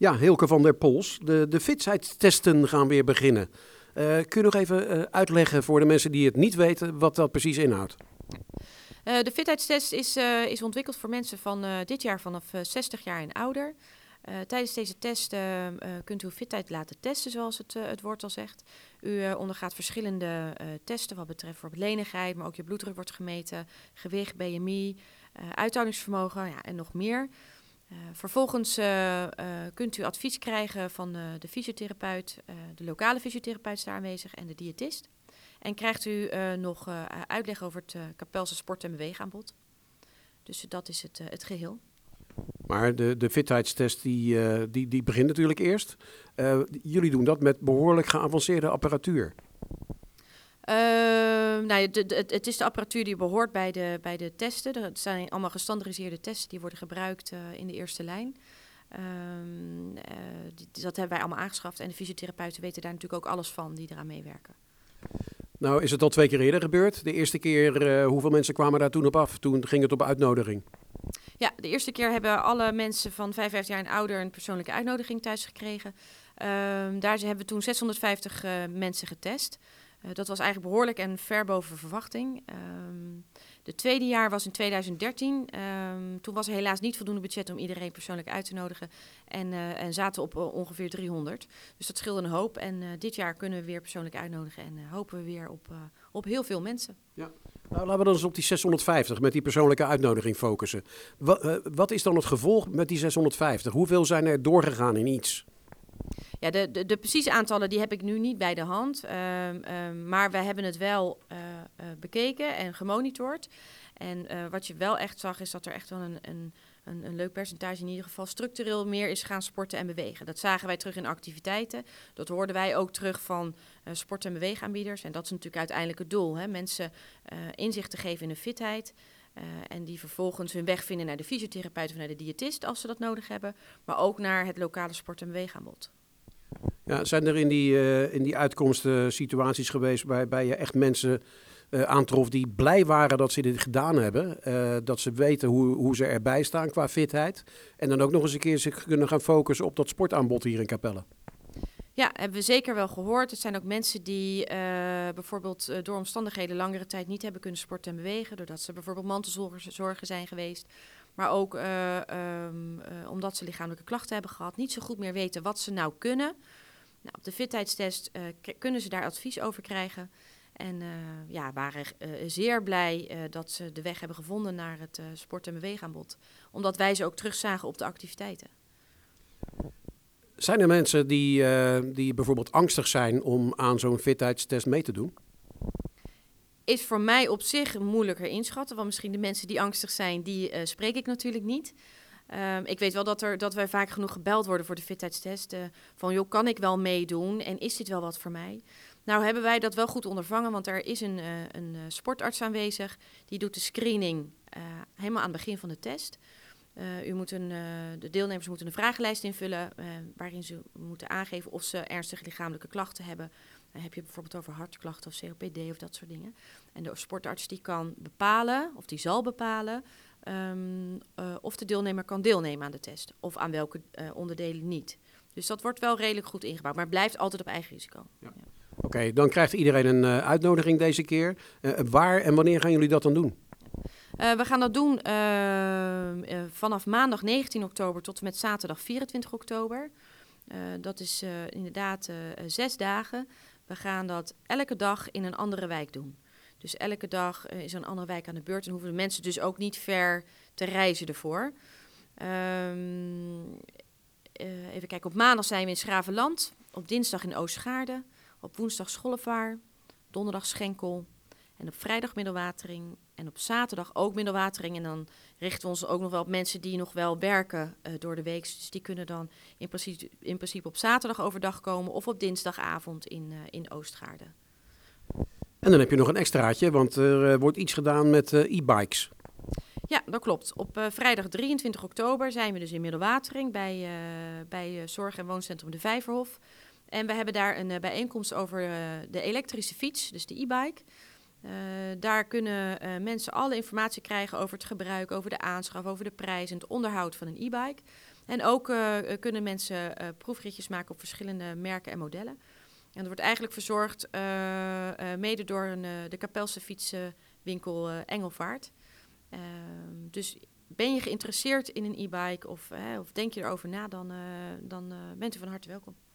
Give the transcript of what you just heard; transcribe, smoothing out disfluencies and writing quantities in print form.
Ja, Hilke van der Pols. De fitheidstesten gaan weer beginnen. Kun je nog even uitleggen voor de mensen die het niet weten wat dat precies inhoudt? De fitheidstest is ontwikkeld voor mensen van dit jaar vanaf 60 jaar en ouder. Tijdens deze test kunt u uw fitheid laten testen, zoals het woord al zegt. U ondergaat verschillende testen wat betreft bijvoorbeeld lenigheid, maar ook je bloeddruk wordt gemeten, gewicht, BMI, uithoudingsvermogen en nog meer. Vervolgens kunt u advies krijgen van de fysiotherapeut, de lokale fysiotherapeut is daar aanwezig en de diëtist. En krijgt u nog uitleg over het Kapelse sport- en beweegaanbod. Dus dat is het geheel. Maar de fitheidstest die begint natuurlijk eerst. Jullie doen dat met behoorlijk geavanceerde apparatuur. Het is de apparatuur die behoort bij de testen. Er zijn allemaal gestandaardiseerde testen die worden gebruikt in de eerste lijn. Dat hebben wij allemaal aangeschaft. En de fysiotherapeuten weten daar natuurlijk ook alles van die eraan meewerken. Nou is het al 2 keer eerder gebeurd. De eerste keer, hoeveel mensen kwamen daar toen op af? Toen ging het op uitnodiging. Ja, de eerste keer hebben alle mensen van 55 jaar en ouder een persoonlijke uitnodiging thuis gekregen. Daar hebben we toen 650 mensen getest. Dat was eigenlijk behoorlijk en ver boven verwachting. De tweede jaar was in 2013. Toen was er helaas niet voldoende budget om iedereen persoonlijk uit te nodigen. En zaten op ongeveer 300. Dus dat scheelde een hoop. En dit jaar kunnen we weer persoonlijk uitnodigen. En hopen we weer op heel veel mensen. Ja. Nou, laten we dan eens op die 650 met die persoonlijke uitnodiging focussen. Wat is dan het gevolg met die 650? Hoeveel zijn er doorgegaan in iets? Ja, de precieze aantallen die heb ik nu niet bij de hand. Maar we hebben het wel bekeken en gemonitord. En wat je wel echt zag is dat er echt wel een leuk percentage in ieder geval structureel meer is gaan sporten en bewegen. Dat zagen wij terug in activiteiten. Dat hoorden wij ook terug van sport- en beweegaanbieders. En dat is natuurlijk uiteindelijk het doel. Hè? Mensen inzicht te geven in hun fitheid. En die vervolgens hun weg vinden naar de fysiotherapeut of naar de diëtist als ze dat nodig hebben. Maar ook naar het lokale sport- en beweegaanbod. Ja, zijn er in die uitkomsten situaties geweest waarbij je echt mensen aantrof die blij waren dat ze dit gedaan hebben? Dat ze weten hoe ze erbij staan qua fitheid. En dan ook nog eens een keer zich kunnen gaan focussen op dat sportaanbod hier in Capelle. Ja, hebben we zeker wel gehoord. Het zijn ook mensen die bijvoorbeeld door omstandigheden langere tijd niet hebben kunnen sporten en bewegen. Doordat ze bijvoorbeeld mantelzorger zijn geweest. Maar ook omdat ze lichamelijke klachten hebben gehad. Niet zo goed meer weten wat ze nou kunnen. Nou, op de fitheidstest kunnen ze daar advies over krijgen. En waren zeer blij dat ze de weg hebben gevonden naar het sport- en beweegaanbod. Omdat wij ze ook terugzagen op de activiteiten. Zijn er mensen die bijvoorbeeld angstig zijn om aan zo'n fitheidstest mee te doen? Is voor mij op zich moeilijker inschatten. Want misschien de mensen die angstig zijn, die spreek ik natuurlijk niet. Ik weet wel dat wij vaak genoeg gebeld worden voor de fitheidstest. Van, joh, kan ik wel meedoen? En is dit wel wat voor mij? Nou hebben wij dat wel goed ondervangen, want er is een sportarts aanwezig. Die doet de screening helemaal aan het begin van de test. De deelnemers moeten een vragenlijst invullen waarin ze moeten aangeven of ze ernstige lichamelijke klachten hebben. Dan heb je bijvoorbeeld over hartklachten of COPD of dat soort dingen. En de sportarts die kan bepalen, of die zal bepalen, of de deelnemer kan deelnemen aan de test. Of aan welke onderdelen niet. Dus dat wordt wel redelijk goed ingebouwd, maar blijft altijd op eigen risico. Ja. Ja. Oké, dan krijgt iedereen een uitnodiging deze keer. Waar en wanneer gaan jullie dat dan doen? We gaan dat doen vanaf maandag 19 oktober tot en met zaterdag 24 oktober. Dat is inderdaad 6 dagen. We gaan dat elke dag in een andere wijk doen. Dus elke dag is er een andere wijk aan de beurt en hoeven de mensen dus ook niet ver te reizen ervoor. Even kijken, op maandag zijn we in Schravenland, op dinsdag in Oostgaarde, op woensdag Schollevaar, donderdag Schenkel en op vrijdag Middelwatering en op zaterdag ook Middelwatering. En dan richten we ons ook nog wel op mensen die nog wel werken door de week. Dus die kunnen dan in principe op zaterdag overdag komen of op dinsdagavond in Oostgaarde. En dan heb je nog een extraatje, want er wordt iets gedaan met e-bikes. Ja, dat klopt. Op vrijdag 23 oktober zijn we dus in Middelwatering bij Zorg- en Wooncentrum de Vijverhof. En we hebben daar een bijeenkomst over de elektrische fiets, dus de e-bike. Daar kunnen mensen alle informatie krijgen over het gebruik, over de aanschaf, over de prijs en het onderhoud van een e-bike. En ook kunnen mensen proefritjes maken op verschillende merken en modellen. En dat wordt eigenlijk verzorgd mede door de Kapelse fietsenwinkel Engelvaart. Dus ben je geïnteresseerd in een e-bike of denk je erover na, dan bent u van harte welkom.